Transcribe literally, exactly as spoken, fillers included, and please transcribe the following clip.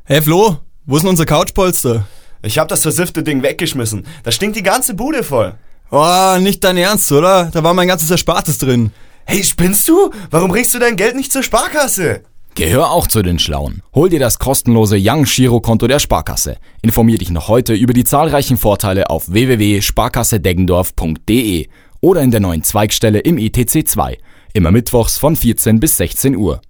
Hey Flo, wo ist denn unser Couchpolster? Ich hab das versiffte Ding weggeschmissen. Da stinkt die ganze Bude voll. Oh, nicht dein Ernst, oder? Da war mein ganzes Erspartes drin. Hey, spinnst du? Warum bringst du dein Geld nicht zur Sparkasse? Gehör auch zu den Schlauen. Hol dir das kostenlose Young-Girokonto der Sparkasse. Informier dich noch heute über die zahlreichen Vorteile auf w w w punkt sparkasse deggendorf punkt d e oder in der neuen Zweigstelle im I T C zwei. Immer mittwochs von vierzehn bis sechzehn Uhr.